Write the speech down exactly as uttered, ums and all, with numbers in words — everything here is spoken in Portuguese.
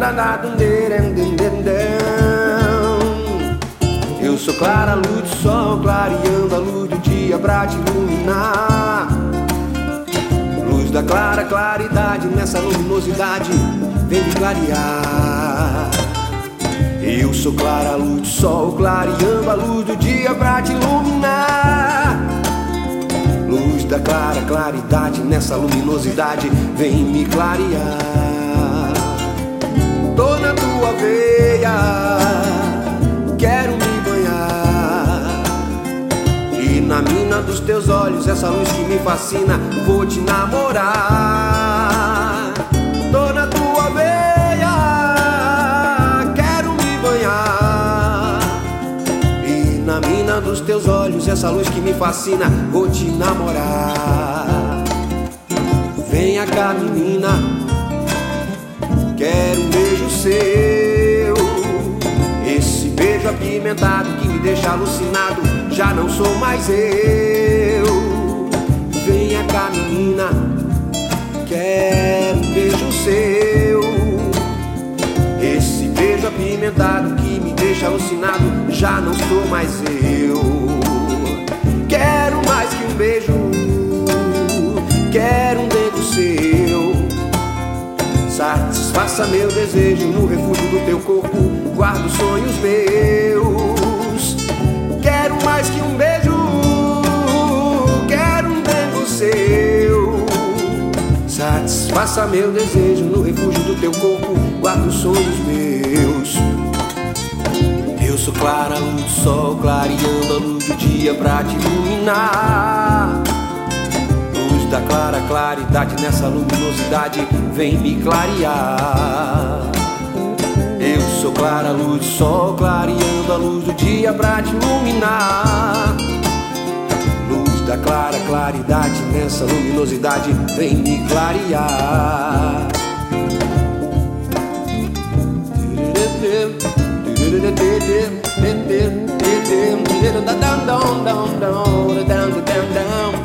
Eu sou clara, luz do sol, clareando a luz do dia pra te iluminar. Luz da clara claridade, nessa luminosidade vem me clarear. Eu sou clara, luz do sol, clareando a luz do dia pra te iluminar. Luz da clara claridade, nessa luminosidade vem me clarear. Tô na tua veia, quero me banhar, e na mina dos teus olhos, essa luz que me fascina, vou te namorar. Tô na tua veia, quero me banhar, e na mina dos teus olhos, essa luz que me fascina, vou te namorar. Venha cá, menina, quero um beijo seu. Esse beijo apimentado que me deixa alucinado, já não sou mais eu. Venha cá, menina, quero um beijo seu. Esse beijo apimentado que me deixa alucinado, já não sou mais eu. Quero mais que um beijo, quero um dedo seu. Satisfaça meu desejo no refúgio do teu corpo, guardo sonhos meus. Quero mais que um beijo, quero um dedo seu. Satisfaça meu desejo no refúgio do teu corpo, guardo sonhos meus. Eu sou clara, luz do sol, clareando a luz do dia pra te iluminar. Luz da clara claridade, nessa luminosidade vem me clarear. Eu sou clara, luz do sol, clareando a luz do dia pra te iluminar. Luz da clara claridade, nessa luminosidade vem me clarear. Down, down, down, down, down, down, down.